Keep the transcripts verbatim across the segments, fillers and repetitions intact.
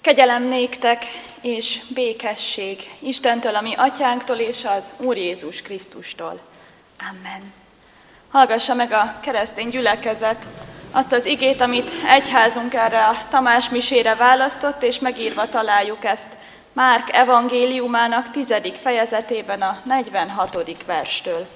Kegyelem néktek és békesség Istentől, a mi atyánktól és az Úr Jézus Krisztustól. Amen. Hallgassa meg a keresztény gyülekezet azt az igét, amit egyházunk erre a Tamás misére választott, és megírva találjuk ezt Márk evangéliumának tizedik fejezetében a negyvenhatodik verstől.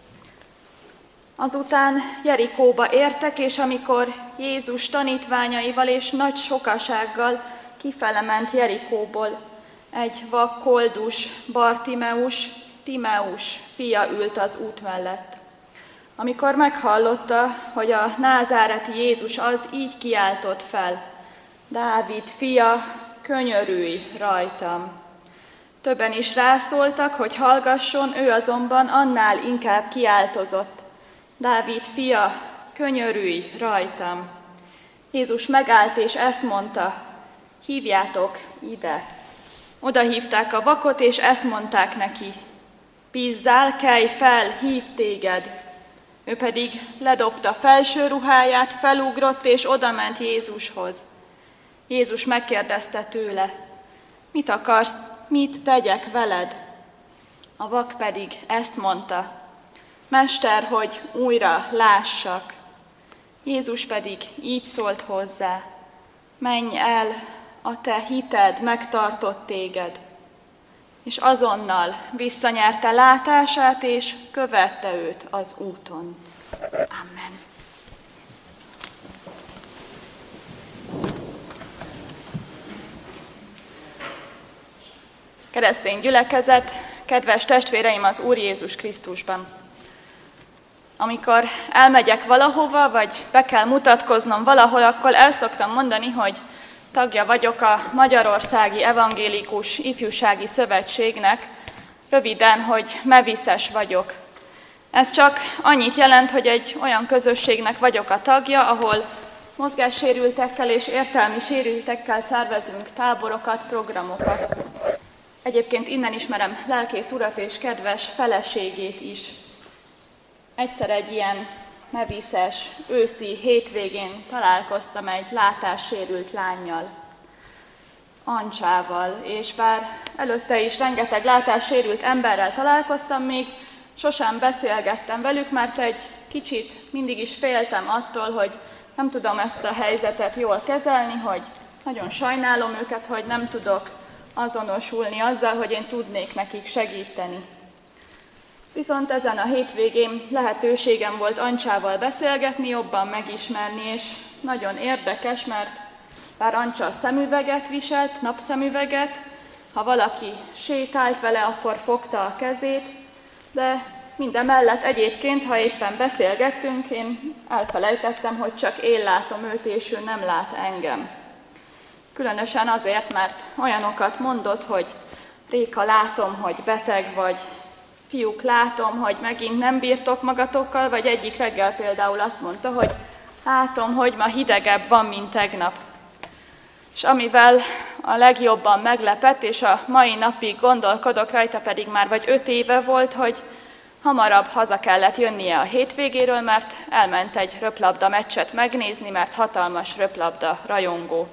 Azután Jerikóba értek, és amikor Jézus tanítványaival és nagy sokasággal kifele ment Jerikóból, egy vak koldus, Bartimeus, Timeus fia ült az út mellett. Amikor meghallotta, hogy a názáreti Jézus az, így kiáltott fel: Dávid fia, könyörülj rajtam! Többen is rászóltak, hogy hallgasson, ő azonban annál inkább kiáltozott: Dávid fia, könyörülj rajtam! Jézus megállt és ezt mondta: hívjátok ide! Oda hívták a vakot, és ezt mondták neki: bízzál, kelj fel, hív téged! Ő pedig ledobta felső ruháját, felugrott, és odament Jézushoz. Jézus megkérdezte tőle: mit akarsz, mit tegyek veled? A vak pedig ezt mondta: Mester, hogy újra lássak. Jézus pedig így szólt hozzá: menj el, a te hited megtartott téged. És azonnal visszanyerte látását, és követte őt az úton. Amen. Keresztény gyülekezet, kedves testvéreim az Úr Jézus Krisztusban! Amikor elmegyek valahova, vagy be kell mutatkoznom valahol, akkor el szoktam mondani, hogy tagja vagyok a Magyarországi Evangélikus Ifjúsági Szövetségnek, röviden, hogy meviszes vagyok. Ez csak annyit jelent, hogy egy olyan közösségnek vagyok a tagja, ahol mozgássérültekkel és értelmi sérültekkel szervezünk táborokat, programokat. Egyébként innen ismerem lelkész urat és kedves feleségét is. Egyszer egy ilyen meviszes őszi hétvégén találkoztam egy látássérült lánnyal, Ancsával, és bár előtte is rengeteg látássérült emberrel találkoztam, még sosem beszélgettem velük, mert egy kicsit mindig is féltem attól, hogy nem tudom ezt a helyzetet jól kezelni, hogy nagyon sajnálom őket, hogy nem tudok azonosulni azzal, hogy én tudnék nekik segíteni. Viszont ezen a hétvégén lehetőségem volt Ancsával beszélgetni, jobban megismerni, és nagyon érdekes, mert bár Ancsa szemüveget viselt, napszemüveget, ha valaki sétált vele, akkor fogta a kezét, de mindemellett egyébként, ha éppen beszélgettünk, én elfelejtettem, hogy csak én látom őt, és ő nem lát engem. Különösen azért, mert olyanokat mondott, hogy Réka, látom, hogy beteg vagy, fiúk, látom, hogy megint nem bírtok magatokkal, vagy egyik reggel például azt mondta, hogy látom, hogy ma hidegebb van, mint tegnap. És amivel a legjobban meglepett, és a mai napig gondolkodok rajta, pedig már vagy öt éve volt, hogy hamarabb haza kellett jönnie a hétvégéről, mert elment egy röplabda meccset megnézni, mert hatalmas röplabda rajongó.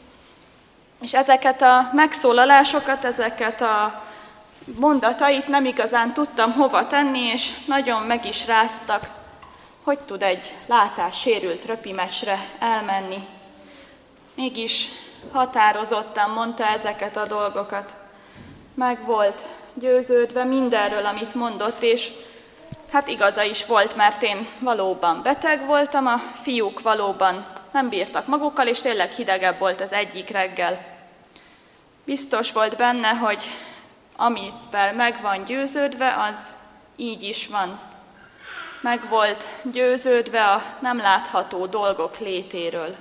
És ezeket a megszólalásokat, ezeket a mondatait nem igazán tudtam hova tenni, és nagyon meg is ráztak, hogy tud egy látássérült röpi meccsre elmenni. Mégis határozottan mondta ezeket a dolgokat. Meg volt győződve mindenről, amit mondott, és hát igaza is volt, mert én valóban beteg voltam, a fiúk valóban nem bírtak magukkal, és tényleg hidegebb volt az egyik reggel. Biztos volt benne, hogy amivel meg van győződve, az így is van. Meg volt győződve a nem látható dolgok létéről.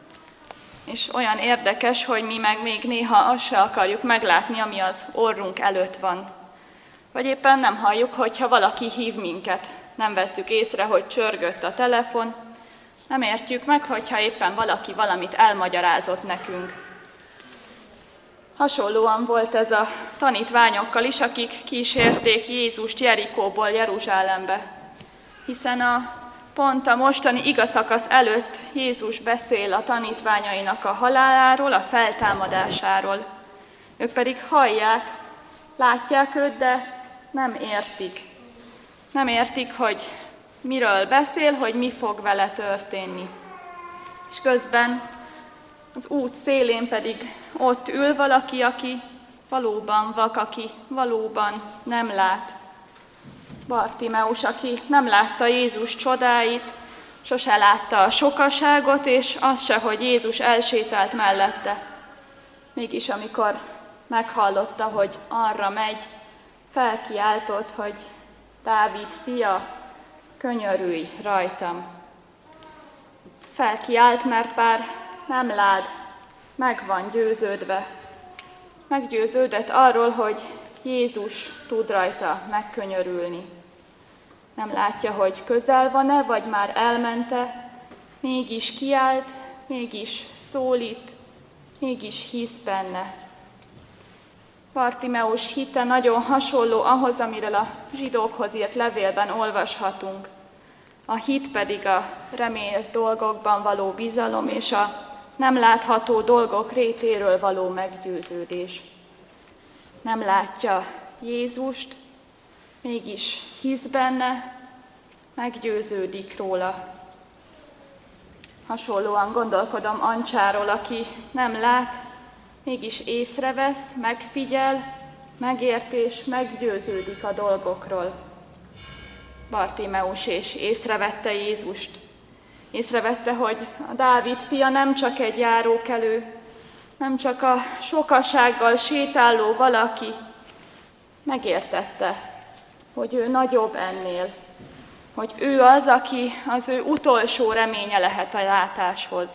És olyan érdekes, hogy mi meg még néha azt se akarjuk meglátni, ami az orrunk előtt van. Vagy éppen nem halljuk, hogyha valaki hív minket. Nem vesszük észre, hogy csörgött a telefon. Nem értjük meg, hogyha éppen valaki valamit elmagyarázott nekünk. Hasonlóan volt ez a tanítványokkal is, akik kísérték Jézust Jerikóból Jeruzsálembe. Hiszen a pont a mostani igaszakasz előtt Jézus beszél a tanítványainak a haláláról, a feltámadásáról. Ők pedig hallják, látják őt, de nem értik. Nem értik, hogy miről beszél, hogy mi fog vele történni. És közben az út szélén pedig ott ül valaki, aki valóban vak, aki valóban nem lát. Bartimeus, aki nem látta Jézus csodáit, sose látta a sokaságot, és az se, hogy Jézus elsétált mellette. Mégis amikor meghallotta, hogy arra megy, felkiáltott, hogy Dávid fia, könyörülj rajtam. Felkiált, mert bár nem lát, meg van győződve. Meggyőződött arról, hogy Jézus tud rajta megkönyörülni. Nem látja, hogy közel van-e, vagy már elmente, mégis kiált, mégis szólít, mégis hisz benne. Bartimeus hite nagyon hasonló ahhoz, amiről a zsidókhoz írt levélben olvashatunk. A hit pedig a remélt dolgokban való bizalom és a nem látható dolgok rétéről való meggyőződés. Nem látja Jézust, mégis hisz benne, meggyőződik róla. Hasonlóan gondolkodom Ancsáról, aki nem lát, mégis észrevesz, megfigyel, megért és meggyőződik a dolgokról. Bartimeus és észrevette Jézust. Észrevette, hogy a Dávid fia nem csak egy járókelő, nem csak a sokasággal sétáló valaki. Megértette, hogy ő nagyobb ennél, hogy ő az, aki az ő utolsó reménye lehet a látáshoz.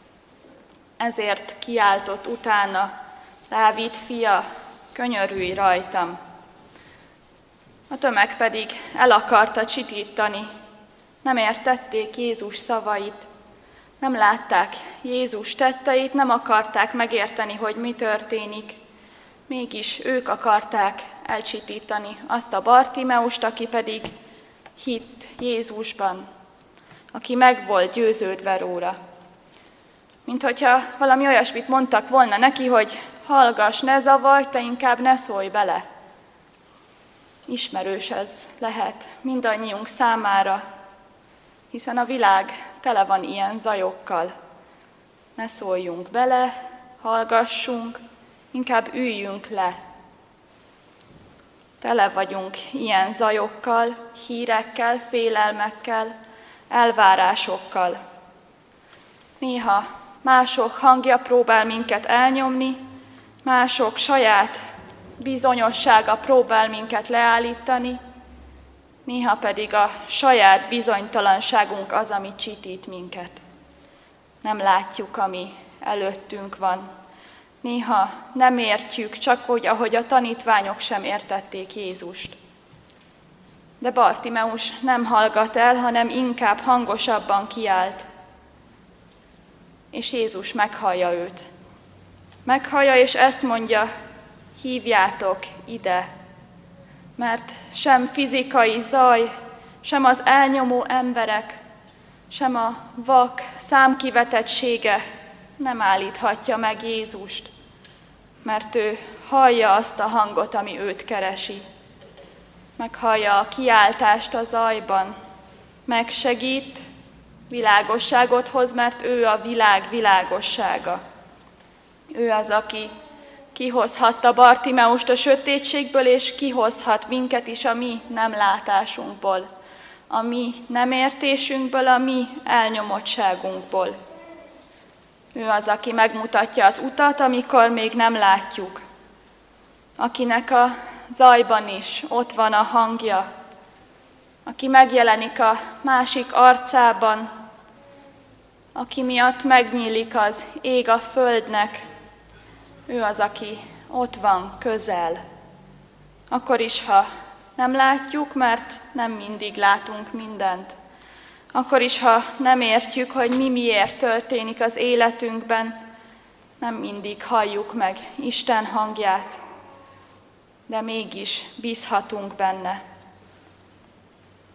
Ezért kiáltott utána, Dávid fia, könyörülj rajtam. A tömeg pedig el akarta csitítani, nem értették Jézus szavait, nem látták Jézus tetteit, nem akarták megérteni, hogy mi történik. Mégis ők akarták elcsitítani azt a Bartimeust, aki pedig hitt Jézusban, aki meg volt győződve róla. Mint hogyha valami olyasmit mondtak volna neki, hogy hallgass, ne zavarj, te inkább ne szólj bele. Ismerős ez lehet mindannyiunk számára, hiszen a világ tele van ilyen zajokkal. Ne szóljunk bele, hallgassunk, inkább üljünk le. Tele vagyunk ilyen zajokkal, hírekkel, félelmekkel, elvárásokkal. Néha mások hangja próbál minket elnyomni, mások saját bizonyossága próbál minket leállítani, néha pedig a saját bizonytalanságunk az, ami csitít minket. Nem látjuk, ami előttünk van. Néha nem értjük, csak úgy, ahogy a tanítványok sem értették Jézust. De Bartimeus nem hallgat el, hanem inkább hangosabban kiált. És Jézus meghallja őt. Meghallja, és ezt mondja, hívjátok ide. Mert sem fizikai zaj, sem az elnyomó emberek, sem a vak számkivetettsége nem állíthatja meg Jézust, mert ő hallja azt a hangot, ami őt keresi. Meghallja a kiáltást a zajban, megsegít, világosságot hoz, mert ő a világ világossága. Ő az, aki kihozhatta Bartimeust a sötétségből, és kihozhat minket is a mi nem látásunkból, a mi nem értésünkből, a mi elnyomottságunkból. Ő az, aki megmutatja az utat, amikor még nem látjuk. Akinek a zajban is ott van a hangja, aki megjelenik a másik arcában, aki miatt megnyílik az ég a földnek. Ő az, aki ott van közel. Akkor is, ha nem látjuk, mert nem mindig látunk mindent. Akkor is, ha nem értjük, hogy mi miért történik az életünkben, nem mindig halljuk meg Isten hangját, de mégis bízhatunk benne.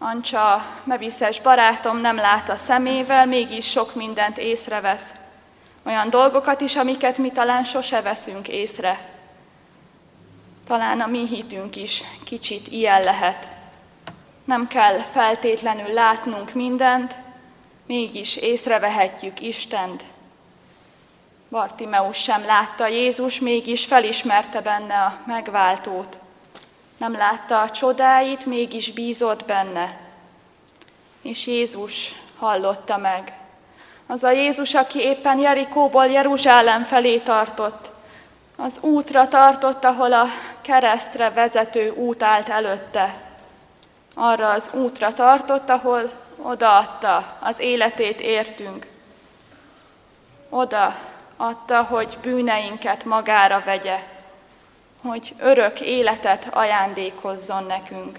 Ancsa, meviszes barátom nem lát a szemével, mégis sok mindent észrevesz. Olyan dolgokat is, amiket mi talán sose veszünk észre. Talán a mi hitünk is kicsit ilyen lehet. Nem kell feltétlenül látnunk mindent, mégis észrevehetjük Istent. Bartimeus sem látta Jézus, mégis felismerte benne a megváltót. Nem látta a csodáit, mégis bízott benne. És Jézus hallotta meg. Az a Jézus, aki éppen Jerikóból Jeruzsálem felé tartott, az útra tartott, ahol a keresztre vezető út állt előtte. Arra az útra tartott, ahol odaadta az életét értünk. Oda adta, hogy bűneinket magára vegye, hogy örök életet ajándékozzon nekünk.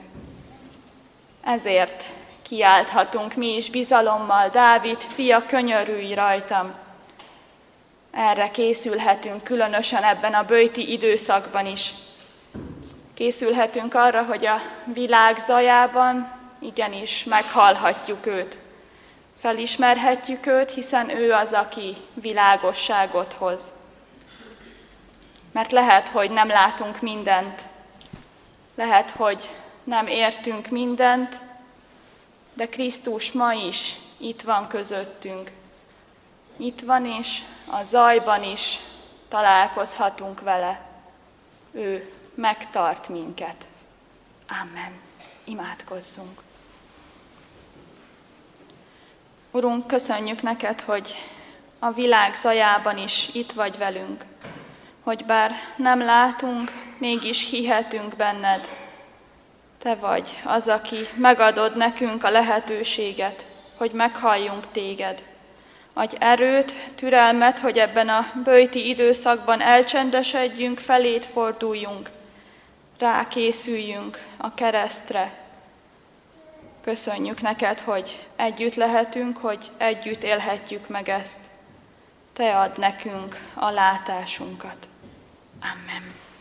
Ezért kiálthatunk mi is bizalommal: Dávid fia, könyörülj rajtam! Erre készülhetünk különösen ebben a böjti időszakban is. Készülhetünk arra, hogy a világ zajában igenis meghallhatjuk őt. Felismerhetjük őt, hiszen ő az, aki világosságot hoz. Mert lehet, hogy nem látunk mindent, lehet, hogy nem értünk mindent, de Krisztus ma is itt van közöttünk. Itt van, és a zajban is találkozhatunk vele. Ő megtart minket. Amen. Imádkozzunk. Urunk, köszönjük neked, hogy a világ zajában is itt vagy velünk, hogy bár nem látunk, mégis hihetünk benned. Te vagy az, aki megadod nekünk a lehetőséget, hogy meghalljunk téged. Adj erőt, türelmet, hogy ebben a böjti időszakban elcsendesedjünk, feléd forduljunk, rákészüljünk a keresztre. Köszönjük neked, hogy együtt lehetünk, hogy együtt élhetjük meg ezt. Te add nekünk a látásunkat. Amen.